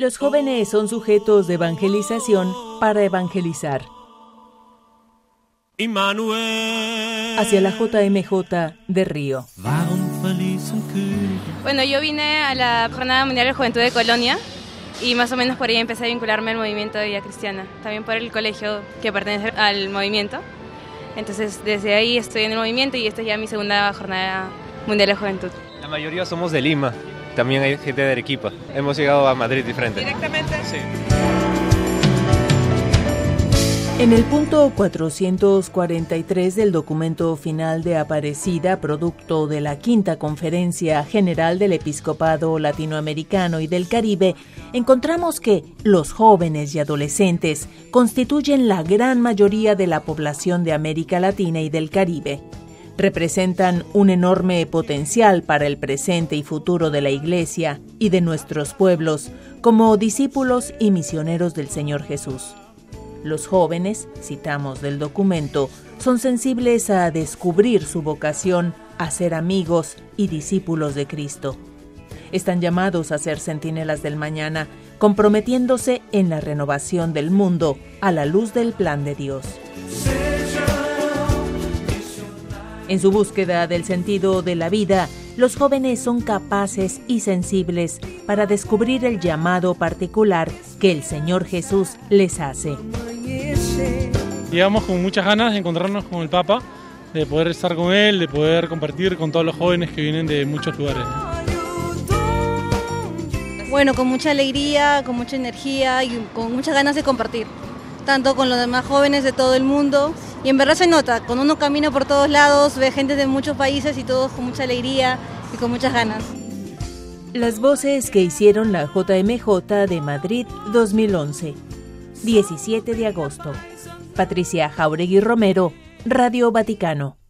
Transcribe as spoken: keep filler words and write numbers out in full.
Los jóvenes son sujetos de evangelización para evangelizar. Hacia la J M J de Río. Bueno, yo vine a la Jornada Mundial de Juventud de Colonia y más o menos por ahí empecé a vincularme al movimiento de Vida Cristiana, también por el colegio que pertenece al movimiento. Entonces desde ahí estoy en el movimiento y esta es ya mi segunda Jornada Mundial de Juventud. La mayoría somos de Lima, también hay gente de Arequipa. Hemos llegado a Madrid diferente. ¿Directamente? Sí. En el punto cuatrocientos cuarenta y tres del documento final de Aparecida, producto de la quinta Conferencia General del Episcopado Latinoamericano y del Caribe, encontramos que los jóvenes y adolescentes constituyen la gran mayoría de la población de América Latina y del Caribe. Representan un enorme potencial para el presente y futuro de la Iglesia y de nuestros pueblos como discípulos y misioneros del Señor Jesús. Los jóvenes, citamos del documento, son sensibles a descubrir su vocación a ser amigos y discípulos de Cristo. Están llamados a ser centinelas del mañana, comprometiéndose en la renovación del mundo a la luz del plan de Dios. En su búsqueda del sentido de la vida, los jóvenes son capaces y sensibles para descubrir el llamado particular que el Señor Jesús les hace. Llegamos con muchas ganas de encontrarnos con el Papa, de poder estar con él, de poder compartir con todos los jóvenes que vienen de muchos lugares. Bueno, con mucha alegría, con mucha energía y con muchas ganas de compartir, tanto con los demás jóvenes de todo el mundo. Y en verdad se nota, cuando uno camina por todos lados, ve gente de muchos países y todos con mucha alegría y con muchas ganas. Las voces que hicieron la J M J de Madrid dos mil once, diecisiete de agosto. Patricia Jauregui Romero, Radio Vaticano.